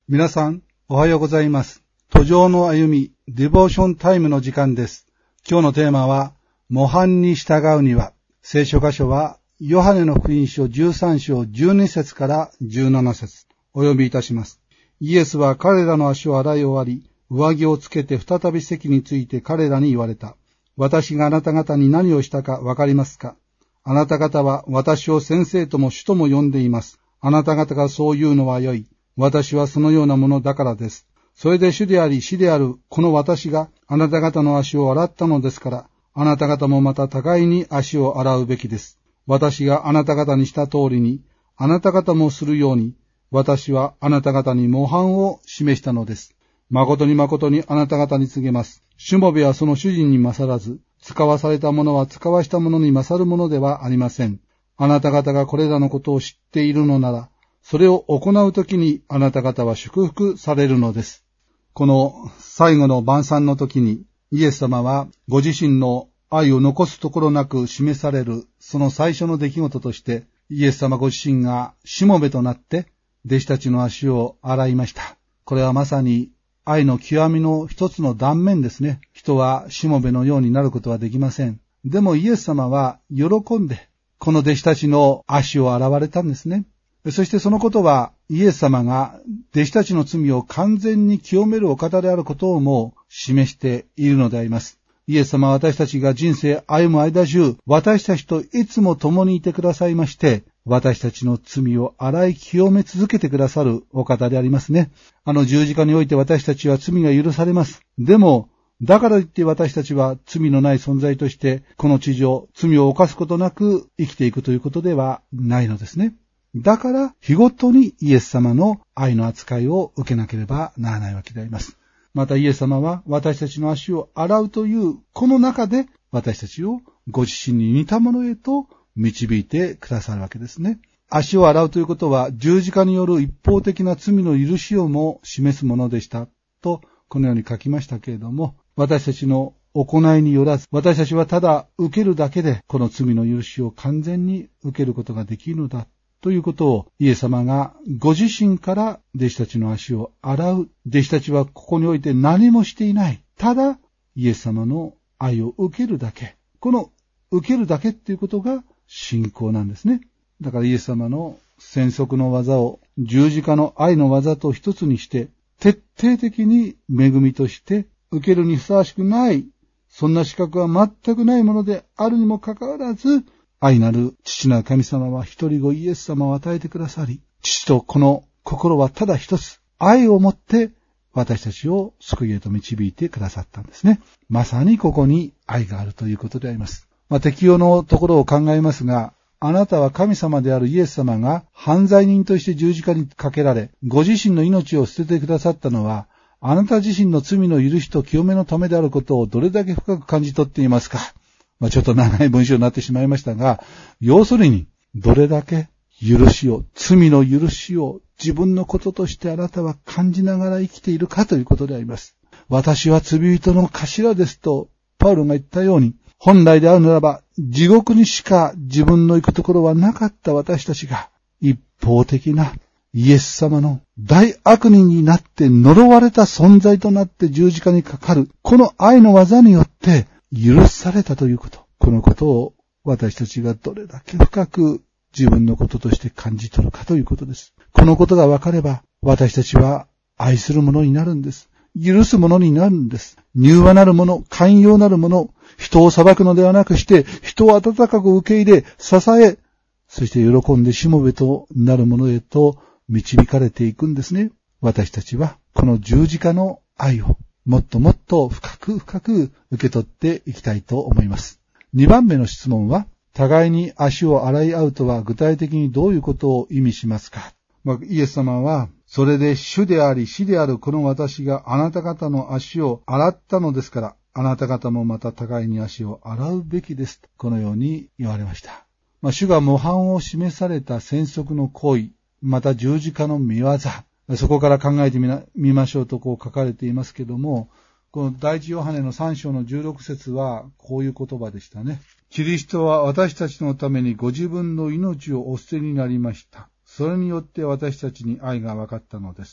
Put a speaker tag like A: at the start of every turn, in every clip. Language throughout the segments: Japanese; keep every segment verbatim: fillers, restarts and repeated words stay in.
A: 皆さん、おはようございます。途上の歩み、ディボーションタイムの時間です。今日のテーマは、模範に従うには。聖書箇所は、ヨハネの福音書じゅうさん章じゅうに節からじゅうなな節。お読みいたします。イエスは彼らの足を洗い終わり、上着をつけて再び席について彼らに言われた。私があなた方に何をしたかわかりますか？あなた方は私を先生とも主とも呼んでいます。あなた方がそう言うのは良い。私はそのようなものだからです。それで主であり死であるこの私があなた方の足を洗ったのですから、あなた方もまた互いに足を洗うべきです。私があなた方にした通りに、あなた方もするように、私はあなた方に模範を示したのです。誠に誠にあなた方に告げます。しもべはその主人に勝らず、使わされたものは使わしたものに勝るものではありません。あなた方がこれらのことを知っているのなら、それを行うときにあなた方は祝福されるのです。この最後の晩餐の時にイエス様はご自身の愛を残すところなく示されるその最初の出来事としてイエス様ご自身がしもべとなって弟子たちの足を洗いました。これはまさに愛の極みの一つの断面ですね。人はしもべのようになることはできません。でもイエス様は喜んでこの弟子たちの足を洗われたんですね。そしてそのことはイエス様が弟子たちの罪を完全に清めるお方であることをも示しているのであります。イエス様は私たちが人生歩む間中、私たちといつも共にいてくださいまして、私たちの罪を洗い清め続けてくださるお方でありますね。あの十字架において私たちは罪が許されます。でも、だからといって私たちは罪のない存在として、この地上、罪を犯すことなく生きていくということではないのですね。だから、日ごとにイエス様の愛の扱いを受けなければならないわけであります。またイエス様は私たちの足を洗うという、この中で私たちをご自身に似たものへと導いてくださるわけですね。足を洗うということは十字架による一方的な罪の許しをも示すものでしたと、このように書きましたけれども、私たちの行いによらず、私たちはただ受けるだけでこの罪の許しを完全に受けることができるのだ。ということをイエス様がご自身から弟子たちの足を洗う。弟子たちはここにおいて何もしていない。ただイエス様の愛を受けるだけ。この受けるだけっていうことが信仰なんですね。だからイエス様の宣測の技を十字架の愛の技と一つにして徹底的に恵みとして受けるにふさわしくない。そんな資格は全くないものであるにもかかわらず、愛なる父なる神様は一人子イエス様を与えてくださり、父とこの心はただ一つ、愛をもって私たちを救いへと導いてくださったんですね。まさにここに愛があるということであります。まあ、適用のところを考えますが、あなたは神様であるイエス様が犯罪人として十字架にかけられ、ご自身の命を捨ててくださったのは、あなた自身の罪の許しと清めのためであることをどれだけ深く感じ取っていますか？まあ、ちょっと長い文章になってしまいましたが、要するに、どれだけ許しを、罪の許しを自分のこととしてあなたは感じながら生きているかということであります。私は罪人の頭ですと、パウロが言ったように、本来であるならば、地獄にしか自分の行くところはなかった私たちが、一方的なイエス様の大悪人になって呪われた存在となって十字架にかかる、この愛の技によって、許されたということ。このことを私たちがどれだけ深く自分のこととして感じ取るかということです。このことが分かれば私たちは愛するものになるんです。許すものになるんです。柔和なるもの、寛容なるもの、人を裁くのではなくして人を温かく受け入れ、支え、そして喜んでしもべとなるものへと導かれていくんですね。私たちはこの十字架の愛をもっともっと深く深く受け取っていきたいと思います。にばんめの質問は、互いに足を洗い合うとは具体的にどういうことを意味しますか？まあ、イエス様は、それで主であり死であるこの私があなた方の足を洗ったのですから、あなた方もまた互いに足を洗うべきです。このように言われました。まあ、主が模範を示された宣測の行為、また十字架の見業、そこから考えてみな、見ましょうとこう書かれていますけども、この第一ヨハネのさん章のじゅうろく節はこういう言葉でしたね。キリストは私たちのためにご自分の命をお捨てになりました。それによって私たちに愛が分かったのです。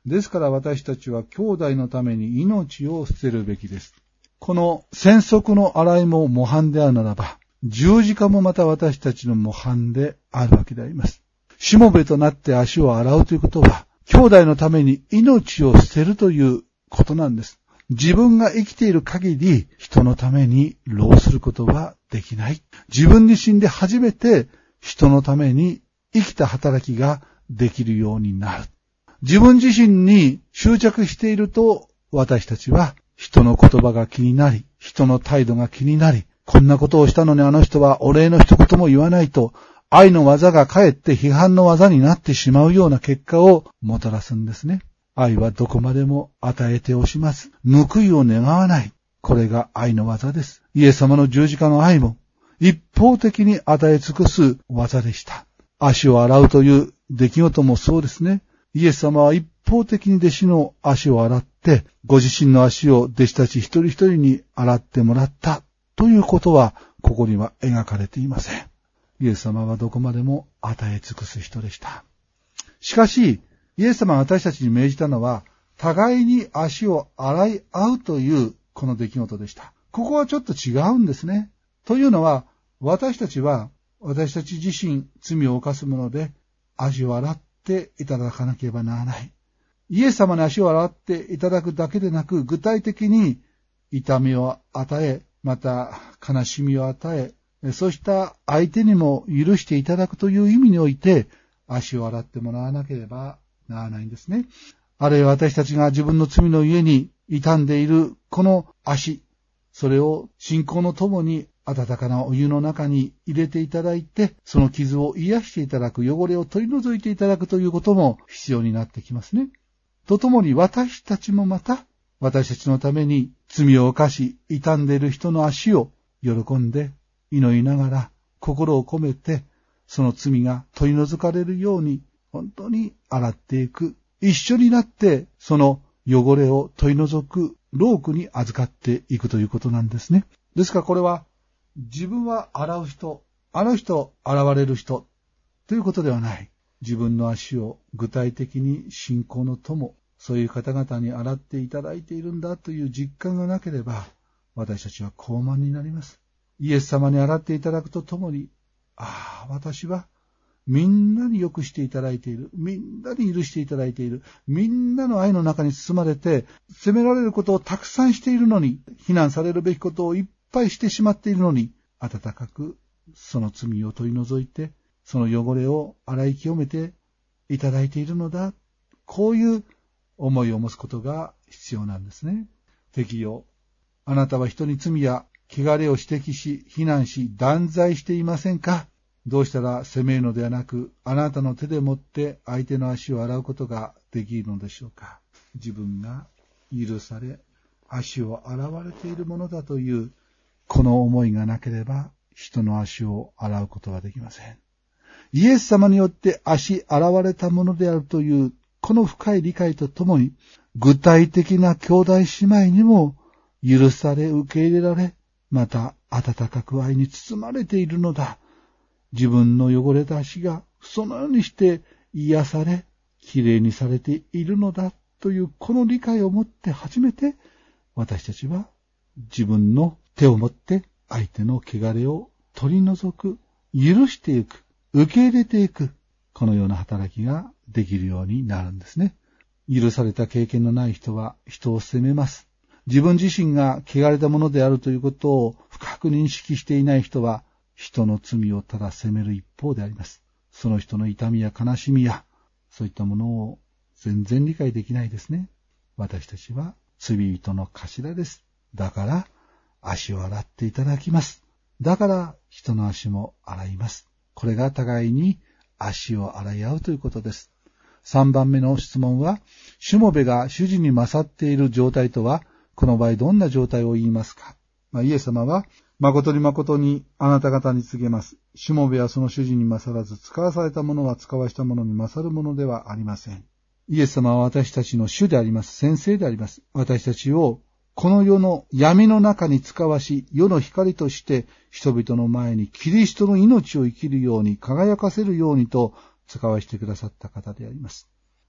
A: ですから私たちは兄弟のために命を捨てるべきです。この洗足の洗いも模範であるならば、十字架もまた私たちの模範であるわけであります。しもべとなって足を洗うということは、兄弟のために命を捨てるということなんです。自分が生きている限り、人のために労することはできない。自分自身で初めて人のために生きた働きができるようになる。自分自身に執着していると、私たちは人の言葉が気になり、人の態度が気になり、こんなことをしたのにあの人はお礼の一言も言わないと、愛の技がかえって批判の技になってしまうような結果をもたらすんですね。愛はどこまでも与えて惜しまず、報いを願わない。これが愛の技です。イエス様の十字架の愛も一方的に与え尽くす技でした。足を洗うという出来事もそうですね。イエス様は一方的に弟子の足を洗って、ご自身の足を弟子たち一人一人に洗ってもらったということは、ここには描かれていません。イエス様はどこまでも与え尽くす人でした。しかし、イエス様が私たちに命じたのは、互いに足を洗い合うというこの出来事でした。ここはちょっと違うんですね。というのは、私たちは、私たち自身罪を犯すもので、足を洗っていただかなければならない。イエス様に足を洗っていただくだけでなく、具体的に痛みを与え、また悲しみを与え、そうした相手にも許していただくという意味において、足を洗ってもらわなければならないんですね。あるいは私たちが自分の罪のゆえに傷んでいるこの足、それを信仰のともに温かなお湯の中に入れていただいて、その傷を癒していただく、汚れを取り除いていただくということも必要になってきますね。とともに私たちもまた、私たちのために罪を犯し、傷んでいる人の足を喜んで祈りながら、心を込めて、その罪が取り除かれるように、本当に洗っていく。一緒になって、その汚れを取り除く労苦に預かっていくということなんですね。ですからこれは、自分は洗う人、あの人洗われる人ということではない。自分の足を具体的に信仰の友、そういう方々に洗っていただいているんだという実感がなければ、私たちは傲慢になります。イエス様に洗っていただくとともに、ああ、私はみんなによくしていただいている。みんなに許していただいている。みんなの愛の中に包まれて、責められることをたくさんしているのに、非難されるべきことをいっぱいしてしまっているのに、温かくその罪を取り除いて、その汚れを洗い清めていただいているのだ。こういう思いを持つことが必要なんですね。敵よ、あなたは人に罪や汚れを指摘し、非難し、断罪していませんか？どうしたら責めるのではなく、あなたの手で持って相手の足を洗うことができるのでしょうか？自分が許され、足を洗われているものだという、この思いがなければ、人の足を洗うことはできません。イエス様によって足洗われたものであるという、この深い理解とともに、具体的な兄弟姉妹にも許され、受け入れられ、また温かく愛に包まれているのだ。自分の汚れた足がそのようにして癒され、きれいにされているのだというこの理解を持って初めて、私たちは自分の手を持って相手の汚れを取り除く、許していく、受け入れていく、このような働きができるようになるんですね。許された経験のない人は人を責めます。自分自身が汚れたものであるということを深く認識していない人は、人の罪をただ責める一方であります。その人の痛みや悲しみや、そういったものを全然理解できないですね。私たちは罪人の頭です。だから、足を洗っていただきます。だから、人の足も洗います。これが互いに足を洗い合うということです。さんばんめの質問は、しもべが主人に勝っている状態とは、この場合どんな状態を言いますか？まあ、イエス様は、誠に誠にあなた方に告げます。しもべはその主人に勝らず、使わされたものは使わしたものに勝るものではありません。イエス様は私たちの主であります。先生であります。私たちをこの世の闇の中に使わし、世の光として人々の前にキリストの命を生きるように輝かせるようにと使わしてくださった方であります。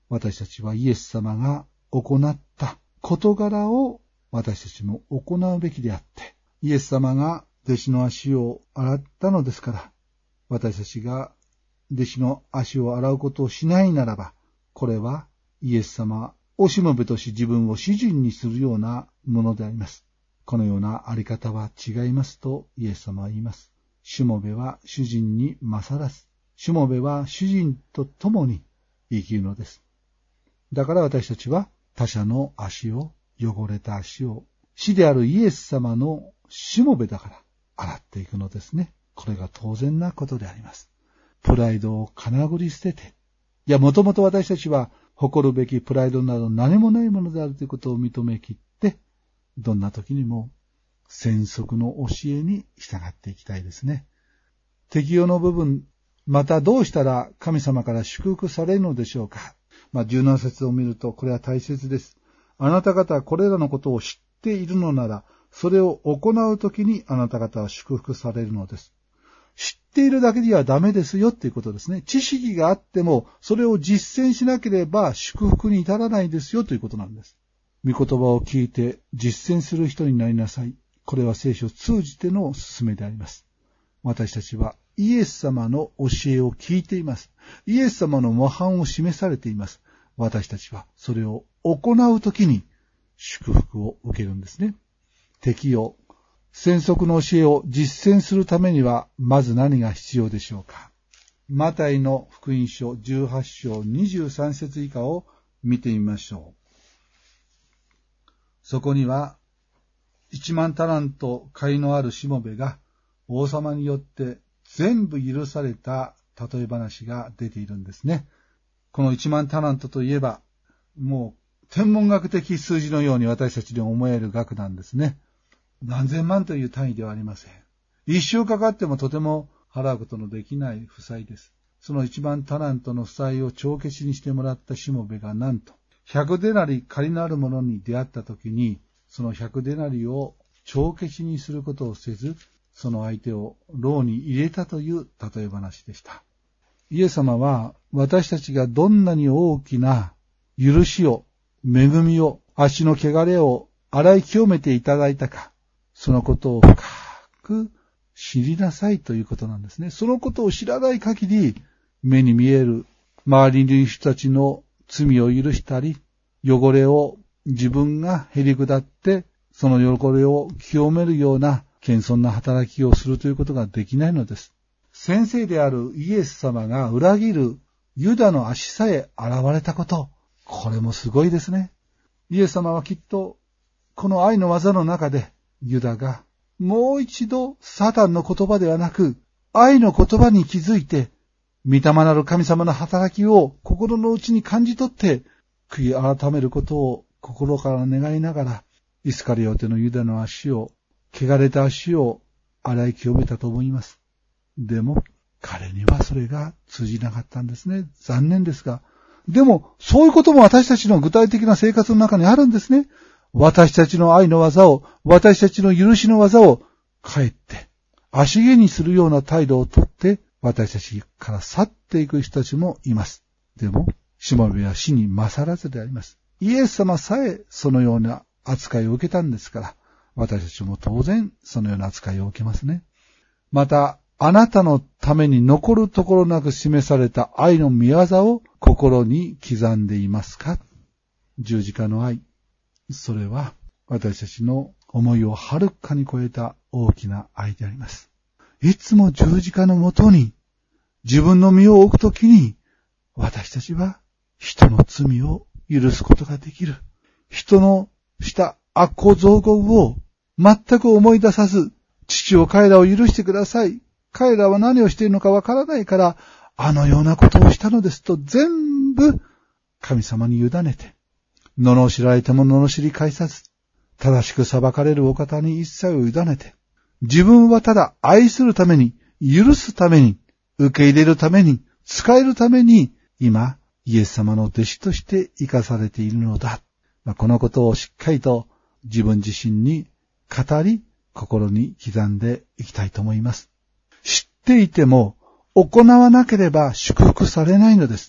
A: 私たちはイエス様が行った事柄を私たちも行うべきであって、イエス様が弟子の足を洗ったのですから、私たちが弟子の足を洗うことをしないならば、これはイエス様をしもべとし自分を主人にするようなものであります。このようなあり方は違いますとイエス様は言います。しもべは主人に勝らず、しもべは主人と共に生きるのです。だから私たちは他者の足を、汚れた足を、死であるイエス様のしもべだから洗っていくのですね。これが当然なことであります。プライドをかなぐり捨てて、いや、もともと私たちは誇るべきプライドなど何もないものであるということを認めきって、どんな時にも宣則の教えに従っていきたいですね。適用の部分、またどうしたら神様から祝福されるのでしょうか。まあ、じゅうなな節を見るとこれは大切です。あなた方はこれらのことを知っているのなら、それを行うときにあなた方は祝福されるのです。知っているだけではダメですよっていうことですね。知識があっても、それを実践しなければ祝福に至らないですよということなんです。御言葉を聞いて実践する人になりなさい。これは聖書を通じての勧めであります。私たちはイエス様の教えを聞いています。イエス様の模範を示されています。私たちはそれを行うときに祝福を受けるんですね。適用、宣則の教えを実践するためにはまず何が必要でしょうか。マタイの福音書じゅうはち章にじゅうさん節以下を見てみましょう。そこには一万タラント甲斐のあるしもべが王様によって全部許された例え話が出ているんですね。この一万タラントといえば、もう天文学的数字のように私たちに思える額なんですね。何千万という単位ではありません。一生かかってもとても払うことのできない負債です。その一万タラントの負債を帳消しにしてもらったしもべがなんと、百デナリ借りのある者に出会ったときに、その百デナリを帳消しにすることをせず、その相手を牢に入れたという例え話でした。イエス様は私たちがどんなに大きな許しを、恵みを、足の汚れを洗い清めていただいたか、そのことを深く知りなさいということなんですね。そのことを知らない限り、目に見える周りにいる人たちの罪を許したり、汚れを自分がへり下って、その汚れを清めるような謙遜な働きをするということができないのです。先生であるイエス様が裏切るユダの足さえ現れたこと、これもすごいですね。イエス様はきっとこの愛の技の中でユダがもう一度サタンの言葉ではなく愛の言葉に気づいて、御霊なる神様の働きを心の内に感じ取って悔い改めることを心から願いながら、イスカリオテのユダの足を、汚れた足を洗い清めたと思います。でも彼にはそれが通じなかったんですね。残念ですが、でもそういうことも私たちの具体的な生活の中にあるんですね。私たちの愛の技を、私たちの許しの技をかえって足毛にするような態度をとって私たちから去っていく人たちもいます。でもしもべは死に勝らずであります。イエス様さえそのような扱いを受けたんですから、私たちも当然そのような扱いを受けますね。また、あなたのために残るところなく示された愛の御業を心に刻んでいますか？十字架の愛。それは私たちの思いをはるかに超えた大きな愛であります。いつも十字架のもとに自分の身を置くときに、私たちは人の罪を許すことができる。人のした悪行増言を全く思い出さず、父を彼らを許してください。彼らは何をしているのかわからないから、あのようなことをしたのですと全部神様に委ねて、罵られても罵り返さず、正しく裁かれるお方に一切を委ねて、自分はただ愛するために、許すために、受け入れるために、使えるために、今、イエス様の弟子として生かされているのだ。このことをしっかりと自分自身に語り、心に刻んでいきたいと思います。知っていても行わなければ祝福されないのです。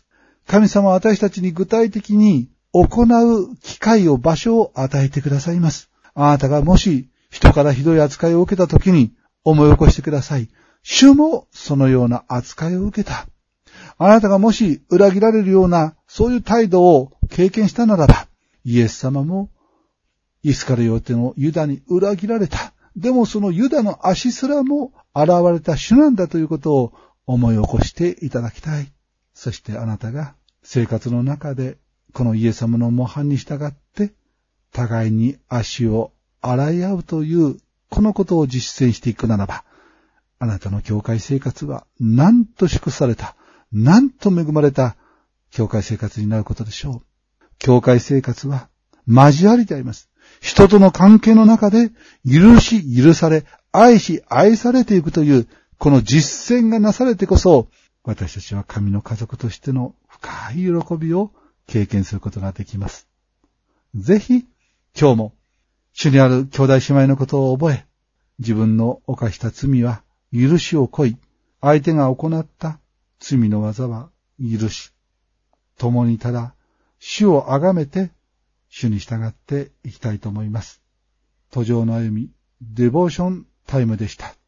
A: 神様は私たちに具体的に行う機会を場所を与えてくださいます。あなたがもし人からひどい扱いを受けたときに思い起こしてください。主もそのような扱いを受けた。あなたがもし裏切られるようなそういう態度を経験したならば、イエス様もイスカリオテのユダに裏切られた。でもそのユダの足すらも現れた主なんだということを思い起こしていただきたい。そしてあなたが生活の中でこのイエス様の模範に従って互いに足を洗い合うというこのことを実践していくならば、あなたの教会生活はなんと祝された、なんと恵まれた教会生活になることでしょう。教会生活は交わりであります。人との関係の中で許し許され、愛し愛されていくというこの実践がなされてこそ、私たちは神の家族としての深い喜びを経験することができます。ぜひ今日も主にある兄弟姉妹のことを覚え、自分の犯した罪は許しを請い、相手が行った罪の技は許し、共にただ主をあがめて主に従っていきたいと思います。途上の歩み、デボーションタイムでした。